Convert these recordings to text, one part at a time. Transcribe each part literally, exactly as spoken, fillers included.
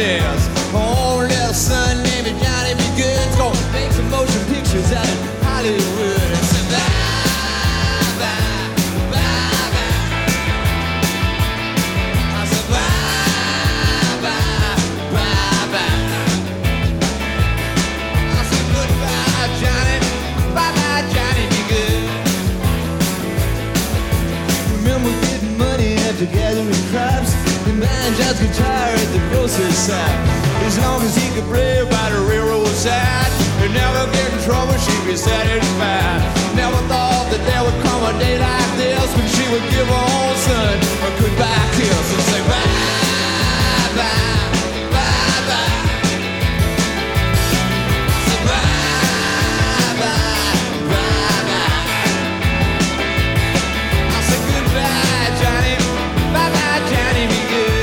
millionaires. Oh, little son named Johnny B. Good's gonna make some motion pictures out in Hollywood. And say bye, bye, bye, bye. I said bye, bye, bye, bye. I said goodbye, Johnny, bye, bye, Johnny B. Good. Remember getting money after gathering crops and buying John's guitar at the grocery side. As long as he could play by the railroad side and never get in trouble, she'd be satisfied. Never thought that there would come a day like this when she would give her own son a goodbye kiss and say bye, bye, bye, bye. Say bye, bye, bye, bye. I say goodbye, Johnny, bye, bye, Johnny, be good.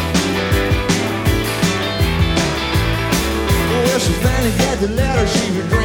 She finally got the letter she read.